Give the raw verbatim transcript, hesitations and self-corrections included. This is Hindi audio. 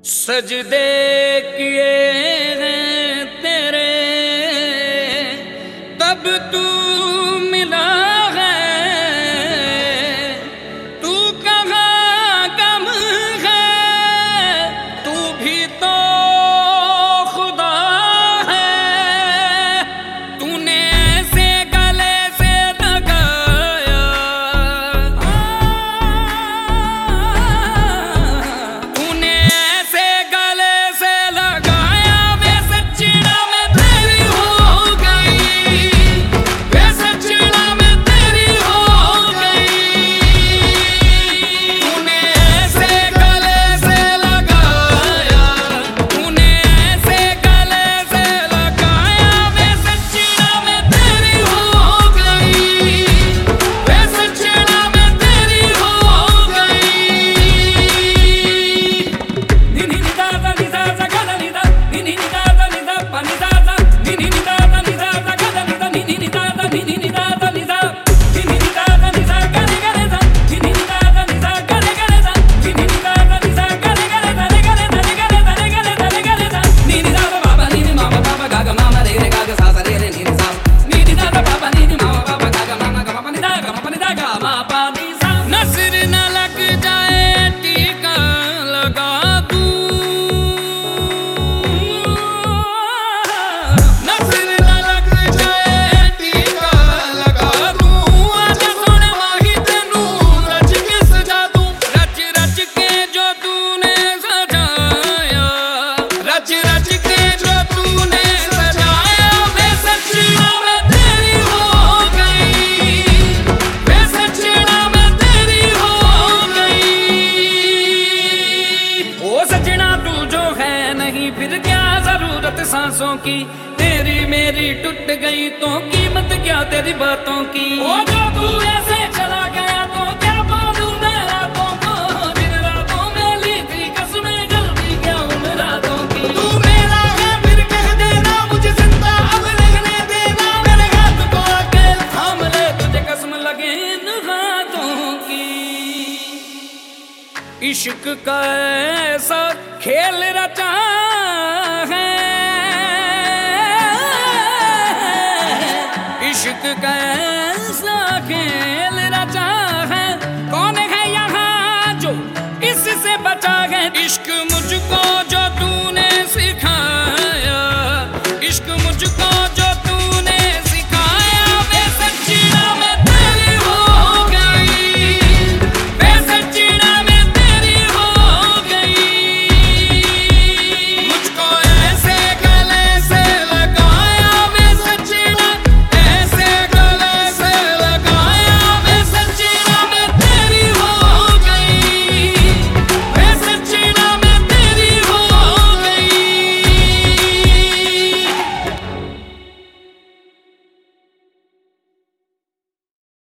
सजदे किए हैं तेरे तब तू मिला है, तू कहाँ गम है, तू भी तो खुदा है। तूने ऐसे गले से लगाया, तूने ऐसे गले से लगाया, वे सच्चिड़ा में तेरी हो गई, वे सच्चिड़ा में तेरी हो गई। तूने ऐसे गले से लगाया, तूने ऐसे गले से लगाया, वे सच्चिड़ा में तेरी हो गई, वे सच्चिड़ा में तेरी हो गई। नी नी नी दा दा नी दा दा गा दा नी दा, नी नी नी दा दा नी दा पा नी दा दा, नी नी नी दा दा नी दा दा गा दा नी दा, नी नी नी दा दा नी नी नी दा दा नी दा, नी नी नी दा दा नी दा गा रे गा रे दा, नी नी नी दा दा नी दा गा रे गा रे दा, नी नी नी दा दा नी दा गा रे गा रे दा रे गा रे दा रे गा रे दा रे गा रे दा रे गा रे दा, नी नी दा दा बा बा नी नी मा बा बा गा गा मा मा रे रे गा गा सा सा रे रे नी नी सा, नी नी दा दा बा बा नी नी मा बा बा गा गा मा मा गा मा पा नी दा गा मा पा नी दा गा मा पा नी सा। नजर न लग जाए टीका लगा दूं, नजर न लग जाए टीका लगा दूं, आजा सोने माही तेनू रच के सजा दूं, रच रच के जो तूने सजाया, रच रच के जो तूने सजाया, वे सच्चिड़ा में तेरी हो गई, वे सच्चिड़ा में तेरी हो गई। ओ सजना तू जो है नहीं फिर क्या जरूरत सांसों की, तेरी मेरी टूट गई तो कीमत क्या तेरी बातों की। ओ जो तू ऐसे चला गया तो क्या बोलूं मैं रातों को, जिन रातों में ली थी कसमें जल्दी क्या उन रातों की। तू मेरा है फिर कह देना मुझे जिंदा अब रहने देना, मेरे हाथ को आके थाम ले तुझे कसम लगे इन हाथों की। इश्क का ऐसा खेल रचा है, इश्क का